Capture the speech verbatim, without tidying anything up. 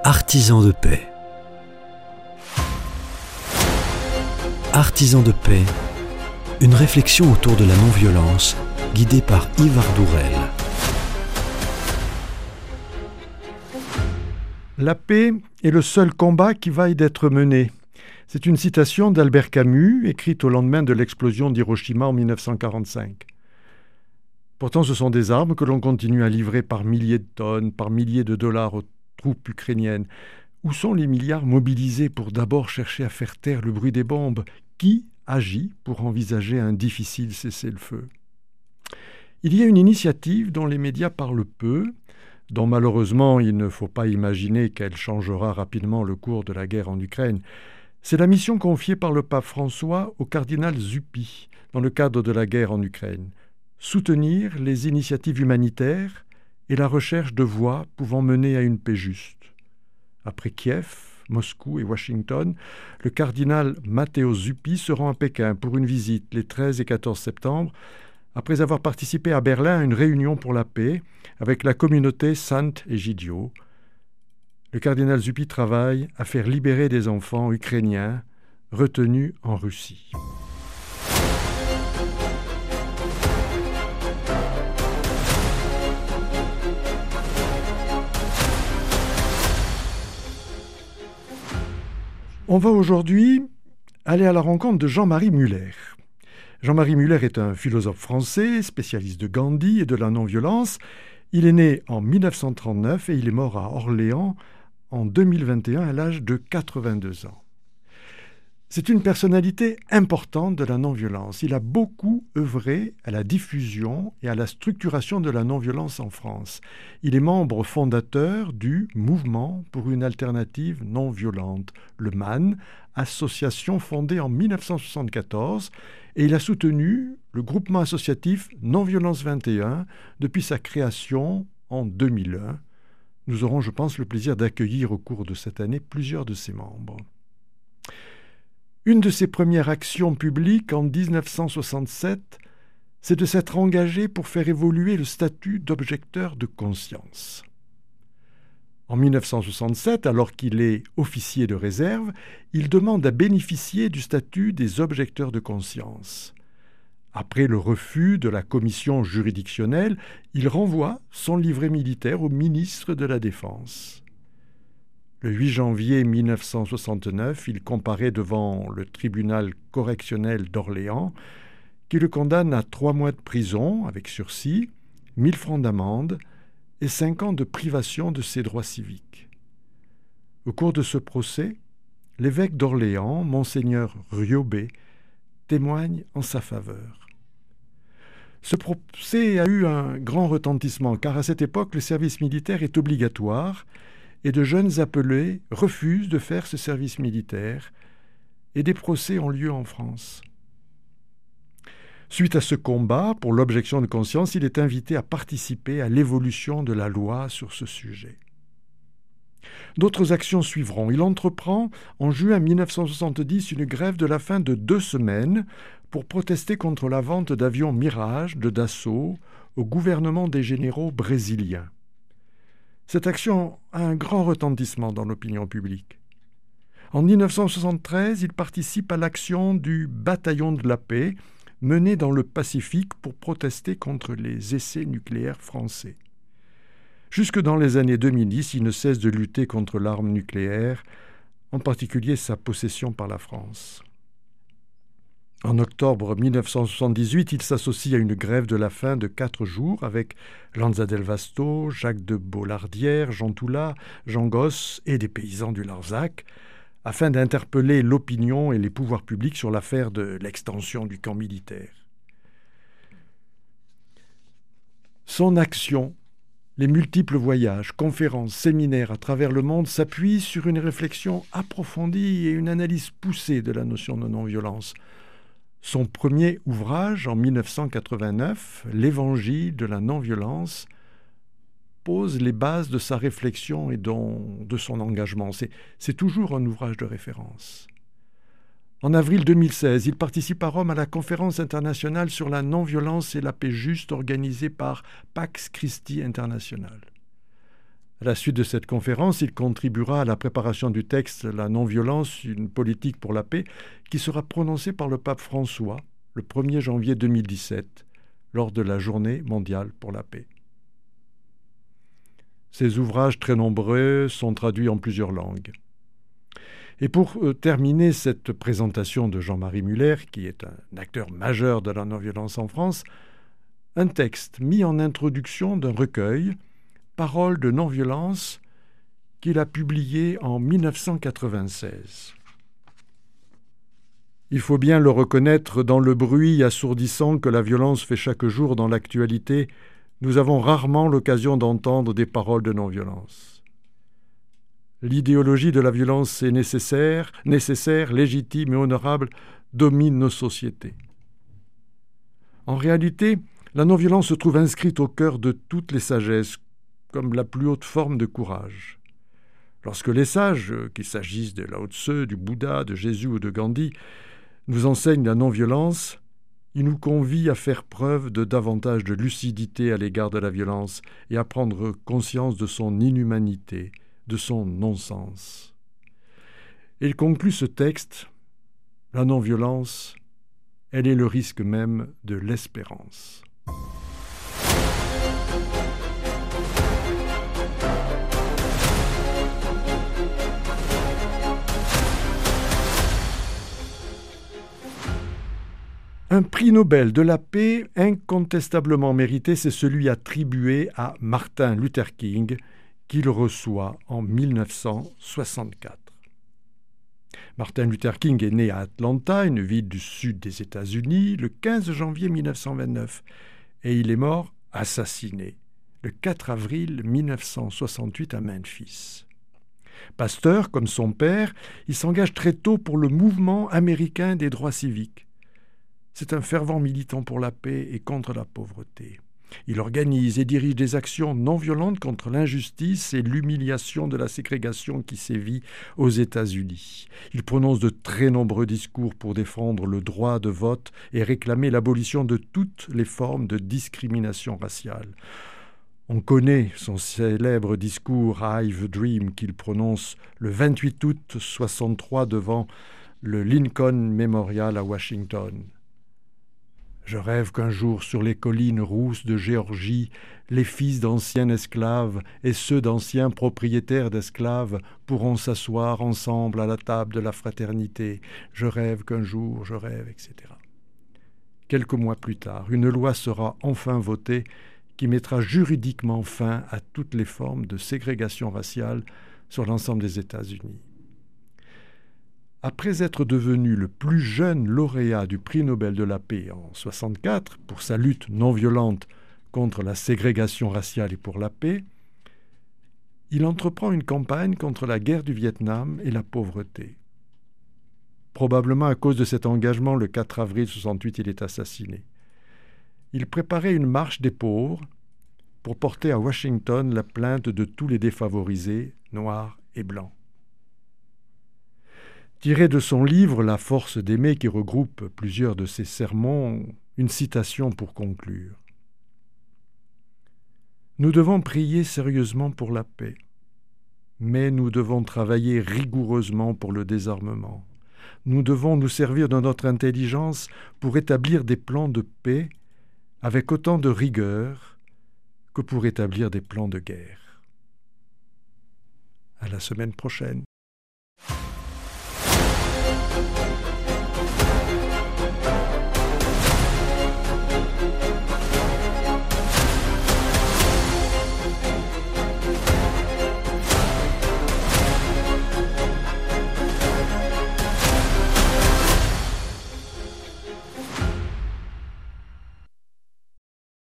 Artisans de paix. Artisans de paix, une réflexion autour de la non-violence, guidée par Yves Ardourel. La paix est le seul combat qui vaille d'être mené. C'est une citation d'Albert Camus, écrite au lendemain de l'explosion d'Hiroshima en mille neuf cent quarante-cinq. Pourtant, ce sont des armes que l'on continue à livrer par milliers de tonnes, par milliers de dollars aux troupes ukrainiennes. Où sont les milliards mobilisés pour d'abord chercher à faire taire le bruit des bombes? Qui agit pour envisager un difficile cessez-le-feu? Il y a une initiative dont les médias parlent peu, dont malheureusement il ne faut pas imaginer qu'elle changera rapidement le cours de la guerre en Ukraine. C'est la mission confiée par le pape François au cardinal Zuppi dans le cadre de la guerre en Ukraine. Soutenir les initiatives humanitaires et la recherche de voies pouvant mener à une paix juste. Après Kiev, Moscou et Washington, le cardinal Matteo Zuppi se rend à Pékin pour une visite les treize et quatorze septembre, après avoir participé à Berlin à une réunion pour la paix avec la communauté Saint Egidio. Le cardinal Zuppi travaille à faire libérer des enfants ukrainiens retenus en Russie. On va aujourd'hui aller à la rencontre de Jean-Marie Muller. Jean-Marie Muller est un philosophe français, spécialiste de Gandhi et de la non-violence. Il est né en mille neuf cent trente-neuf et il est mort à Orléans en deux mille vingt et un à l'âge de quatre-vingt-deux ans. C'est une personnalité importante de la non-violence. Il a beaucoup œuvré à la diffusion et à la structuration de la non-violence en France. Il est membre fondateur du Mouvement pour une alternative non-violente, le M A N, association fondée en mille neuf cent soixante-quatorze, et il a soutenu le groupement associatif Non-Violence vingt et un depuis sa création en deux mille un. Nous aurons, je pense, le plaisir d'accueillir au cours de cette année plusieurs de ses membres. Une de ses premières actions publiques en dix-neuf cent soixante-sept, c'est de s'être engagé pour faire évoluer le statut d'objecteur de conscience. En mille neuf cent soixante-sept, alors qu'il est officier de réserve, il demande à bénéficier du statut des objecteurs de conscience. Après le refus de la commission juridictionnelle, il renvoie son livret militaire au ministre de la Défense. Le huit janvier mille neuf cent soixante-neuf, il comparaît devant le tribunal correctionnel d'Orléans, qui le condamne à trois mois de prison avec sursis, mille francs d'amende et cinq ans de privation de ses droits civiques. Au cours de ce procès, l'évêque d'Orléans, monseigneur Riobé, témoigne en sa faveur. Ce procès a eu un grand retentissement, car à cette époque, le service militaire est obligatoire et de jeunes appelés refusent de faire ce service militaire, et des procès ont lieu en France. Suite à ce combat pour l'objection de conscience, il est invité à participer à l'évolution de la loi sur ce sujet. D'autres actions suivront. Il entreprend en juin mille neuf cent soixante-dix une grève de la faim de deux semaines pour protester contre la vente d'avions Mirage de Dassault au gouvernement des généraux brésiliens. Cette action a un grand retentissement dans l'opinion publique. En mille neuf cent soixante-treize, il participe à l'action du Bataillon de la paix menée dans le Pacifique pour protester contre les essais nucléaires français. Jusque dans les années deux mille dix, il ne cesse de lutter contre l'arme nucléaire, en particulier sa possession par la France. En octobre mille neuf cent soixante-dix-huit, il s'associe à une grève de la faim de quatre jours avec Lanza del Vasto, Jacques de Bollardière, Jean Toulat, Jean Gosse et des paysans du Larzac, afin d'interpeller l'opinion et les pouvoirs publics sur l'affaire de l'extension du camp militaire. Son action, les multiples voyages, conférences, séminaires à travers le monde s'appuient sur une réflexion approfondie et une analyse poussée de la notion de non-violence. Son premier ouvrage, en mille neuf cent quatre-vingt-neuf, L'Évangile de la non-violence, pose les bases de sa réflexion et dont, de son engagement. C'est, c'est toujours un ouvrage de référence. En avril deux mille seize, il participe à Rome à la conférence internationale sur la non-violence et la paix juste organisée par Pax Christi International. À la suite de cette conférence, il contribuera à la préparation du texte « La non-violence, une politique pour la paix » qui sera prononcé par le pape François le premier janvier deux mille dix-sept, lors de la Journée mondiale pour la paix. Ces ouvrages très nombreux sont traduits en plusieurs langues. Et pour euh, terminer cette présentation de Jean-Marie Muller, qui est un acteur majeur de la non-violence en France, un texte mis en introduction d'un recueil, Paroles de non-violence, qu'il a publié en mille neuf cent quatre-vingt-seize. Il faut bien le reconnaître, dans le bruit assourdissant que la violence fait chaque jour dans l'actualité, nous avons rarement l'occasion d'entendre des paroles de non-violence. L'idéologie de la violence est nécessaire, nécessaire, légitime et honorable, domine nos sociétés. En réalité, la non-violence se trouve inscrite au cœur de toutes les sagesses, comme la plus haute forme de courage. Lorsque les sages, qu'il s'agisse de Lao Tse, du Bouddha, de Jésus ou de Gandhi, nous enseignent la non-violence, ils nous convient à faire preuve de davantage de lucidité à l'égard de la violence et à prendre conscience de son inhumanité, de son non-sens. Et il conclut ce texte, la non-violence, elle est le risque même de l'espérance. Un prix Nobel de la paix incontestablement mérité, c'est celui attribué à Martin Luther King, qu'il reçoit en mille neuf cent soixante-quatre. Martin Luther King est né à Atlanta, une ville du sud des États-Unis, le quinze janvier mille neuf cent vingt-neuf, et il est mort assassiné le quatre avril mille neuf cent soixante-huit à Memphis. Pasteur comme son père, il s'engage très tôt pour le mouvement américain des droits civiques. C'est un fervent militant pour la paix et contre la pauvreté. Il organise et dirige des actions non violentes contre l'injustice et l'humiliation de la ségrégation qui sévit aux États-Unis. Il prononce de très nombreux discours pour défendre le droit de vote et réclamer l'abolition de toutes les formes de discrimination raciale. On connaît son célèbre discours « I've a Dream » qu'il prononce le vingt-huit août soixante-trois devant le Lincoln Memorial à Washington. Je rêve qu'un jour, sur les collines rousses de Géorgie, les fils d'anciens esclaves et ceux d'anciens propriétaires d'esclaves pourront s'asseoir ensemble à la table de la fraternité. Je rêve qu'un jour, je rêve, et cetera. Quelques mois plus tard, une loi sera enfin votée qui mettra juridiquement fin à toutes les formes de ségrégation raciale sur l'ensemble des États-Unis. Après être devenu le plus jeune lauréat du prix Nobel de la paix en soixante-quatre pour sa lutte non violente contre la ségrégation raciale et pour la paix, il entreprend une campagne contre la guerre du Vietnam et la pauvreté. Probablement à cause de cet engagement, le quatre avril soixante-huit, il est assassiné. Il préparait une marche des pauvres pour porter à Washington la plainte de tous les défavorisés, noirs et blancs. Tiré de son livre « La force d'aimer » qui regroupe plusieurs de ses sermons, une citation pour conclure. « Nous devons prier sérieusement pour la paix, mais nous devons travailler rigoureusement pour le désarmement. Nous devons nous servir de notre intelligence pour établir des plans de paix avec autant de rigueur que pour établir des plans de guerre. » À la semaine prochaine.